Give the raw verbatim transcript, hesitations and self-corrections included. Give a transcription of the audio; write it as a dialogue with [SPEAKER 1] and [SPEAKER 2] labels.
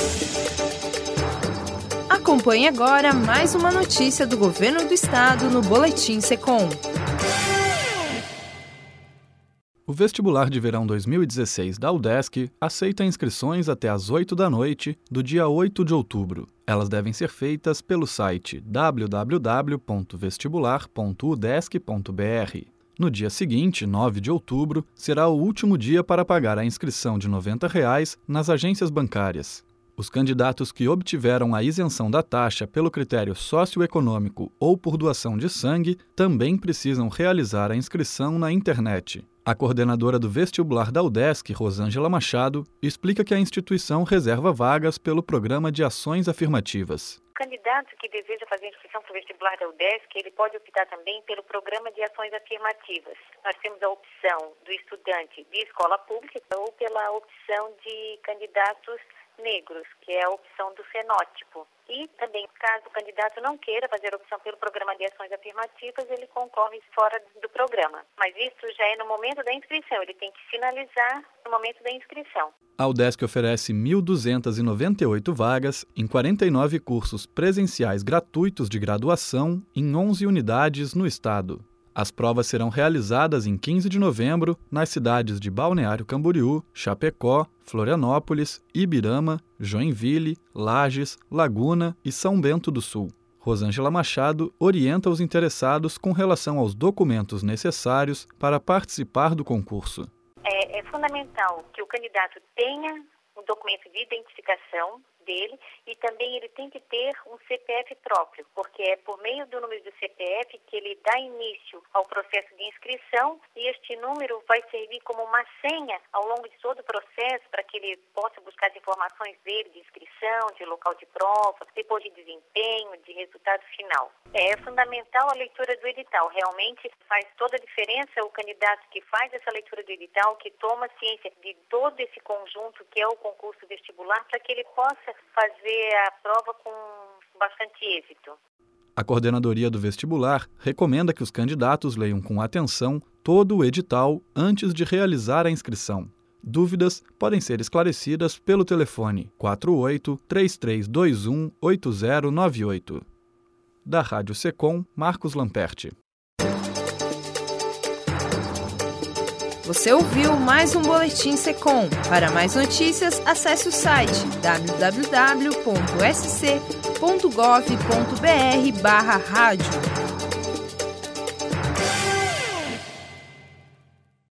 [SPEAKER 1] Acompanhe agora mais uma notícia do Governo do Estado no Boletim Secom.
[SPEAKER 2] O vestibular de verão dois mil e dezesseis da UDESC aceita inscrições até às oito da noite do dia oito de outubro. Elas devem ser feitas pelo site w w w ponto vestibular ponto udesc ponto b r. No dia seguinte, nove de outubro, será o último dia para pagar a inscrição de noventa reais nas agências bancárias. Os candidatos que obtiveram a isenção da taxa pelo critério socioeconômico ou por doação de sangue também precisam realizar a inscrição na internet. A coordenadora do vestibular da UDESC, Rosângela Machado, explica que a instituição reserva vagas pelo Programa de Ações Afirmativas.
[SPEAKER 3] O candidato que deseja fazer inscrição para o vestibular da UDESC, ele pode optar também pelo Programa de Ações Afirmativas. Nós temos a opção do estudante de escola pública ou pela opção de candidatos negros, que é a opção do fenótipo. E também, caso o candidato não queira fazer a opção pelo Programa de Ações Afirmativas, ele concorre fora do programa. Mas isso já é no momento da inscrição, ele tem que finalizar no momento da inscrição.
[SPEAKER 2] A UDESC oferece mil duzentas e noventa e oito vagas em quarenta e nove cursos presenciais gratuitos de graduação em onze unidades no estado. As provas serão realizadas em quinze de novembro nas cidades de Balneário Camboriú, Chapecó, Florianópolis, Ibirama, Joinville, Lages, Laguna e São Bento do Sul. Rosângela Machado orienta os interessados com relação aos documentos necessários para participar do concurso.
[SPEAKER 3] É, é fundamental que o candidato tenha um documento de identificação dele e também ele tem que ter um C P F próprio, porque é por meio do número do C P F que ele dá início ao processo de inscrição e este número vai servir como uma senha ao longo de todo o processo para que ele possa buscar as informações dele de inscrição, de local de prova, depois de desempenho, de resultado final. É fundamental a leitura do edital, realmente faz toda a diferença o candidato que faz essa leitura do edital, que toma ciência de todo esse conjunto que é o concurso vestibular, para que ele possa fazer a prova com bastante êxito.
[SPEAKER 2] A coordenadoria do vestibular recomenda que os candidatos leiam com atenção todo o edital antes de realizar a inscrição. Dúvidas podem ser esclarecidas pelo telefone quatro oito, três três dois um, oito zero nove oito. Da Rádio Secom, Marcos Lamperti.
[SPEAKER 1] Você ouviu mais um Boletim Secom. Para mais notícias, acesse o site w w w ponto s c ponto gov ponto b r barra rádio.